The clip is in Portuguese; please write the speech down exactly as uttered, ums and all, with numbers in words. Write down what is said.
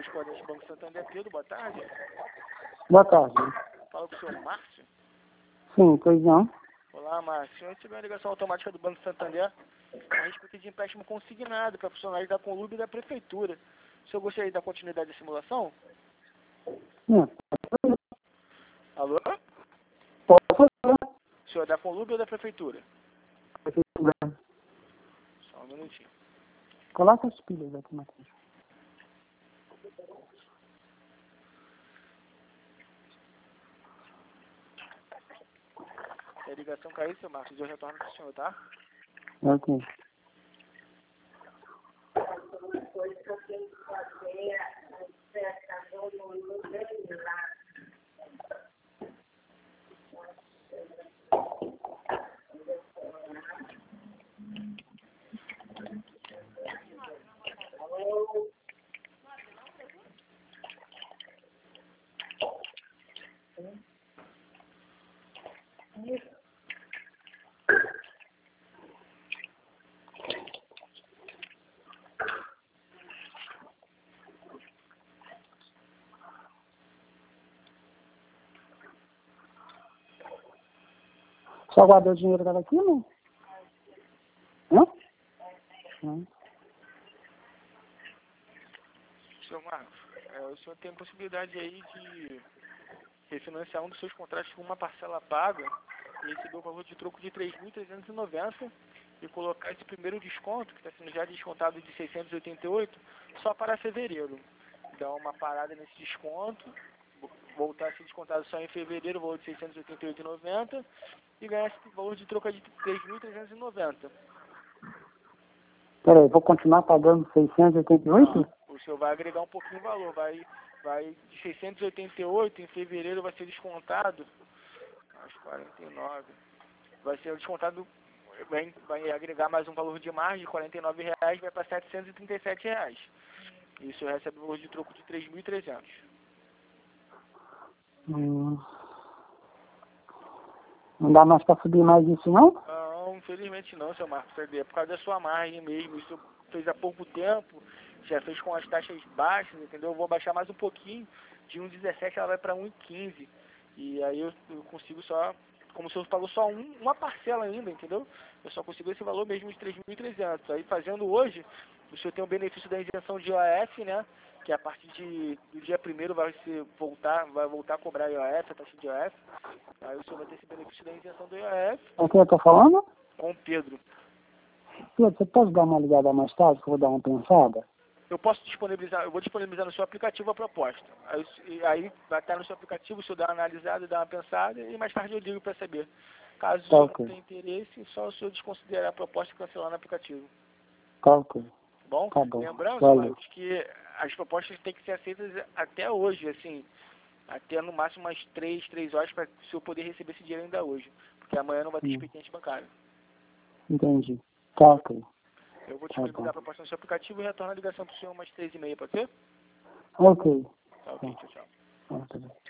Correspondente Banco Santander, Pedro, boa tarde. Boa tarde. Fala com o senhor Márcio. Sim, pois não. Olá, Márcio. O senhor recebeu uma ligação automática do Banco Santander a respeito de empréstimo consignado para funcionários da Conlub e da Prefeitura. O senhor gostaria de dar continuidade à simulação? Sim. Alô? Posso fazer. O senhor é da Conlub ou da Prefeitura? Prefeitura. Só um minutinho. Coloca as pilhas aqui, Matheus. Se a ligação cair, seu Márcio, eu retorno para o senhor, tá? Ok. Só guardou o dinheiro dela aqui, não? Não? Não. Senhor Marcos, é, o senhor tem possibilidade aí de refinanciar um dos seus contratos com uma parcela paga e receber o valor de troco de três mil trezentos e noventa e colocar esse primeiro desconto, que está sendo já descontado de seiscentos e oitenta e oito, só para fevereiro. Dar uma parada nesse desconto, voltar a ser descontado só em fevereiro, o valor de seiscentos e oitenta e oito reais e noventa centavos, e ganhar esse valor de troca de três mil trezentos e noventa. Peraí, vou continuar pagando seiscentos e oitenta e oito? O senhor vai agregar um pouquinho de valor, vai, vai de seiscentos e oitenta e oito, em fevereiro vai ser descontado, acho quarenta e nove, vai ser descontado, vai, vai agregar mais um valor de margem de quarenta e nove reais, vai para setecentos e trinta e sete reais. E o senhor recebe o valor de troco de três mil e trezentos. Hum. Não dá mais para subir mais isso, não? Não, infelizmente não, seu Marcos, é por causa da sua margem mesmo, isso fez há pouco tempo, já fez com as taxas baixas, entendeu? Eu vou baixar mais um pouquinho, de um vírgula dezessete ela vai para um vírgula quinze, e aí eu, eu consigo só, como o senhor falou, só um, uma parcela ainda, entendeu? Eu só consigo esse valor mesmo de três mil e trezentos. Aí fazendo hoje, o senhor tem o benefício da isenção de I O F, né? Que a partir de, do dia primeiro vai se voltar, vai voltar a cobrar I O F, a taxa de I O F. Aí o senhor vai ter esse benefício da isenção do I O F. Com quem eu tô falando? Com o Pedro. Pedro, você pode dar uma ligada mais tarde, que eu vou dar uma pensada? Eu posso disponibilizar, eu vou disponibilizar no seu aplicativo a proposta. Aí, e aí vai estar no seu aplicativo, o senhor dá uma analisada, dá uma pensada, e mais tarde eu ligo para saber. Caso o Tá, senhor ok. não tenha interesse, só o senhor desconsiderar a proposta e cancelar no aplicativo. Tá, ok. Bom? Tá bom. Lembrando, Valeu. Marcos, que as propostas têm que ser aceitas até hoje, assim, até no máximo umas três, três horas para o senhor poder receber esse dinheiro ainda hoje. Porque amanhã não vai ter Hum. expediente bancário. Entendi. Tá, ok. Eu vou Tá disponibilizar a bom. proposta no seu aplicativo e retorno a ligação para o senhor umas três e meia, pode ser? Ok. Tá ok, tchau, tchau. Tá, tá bom.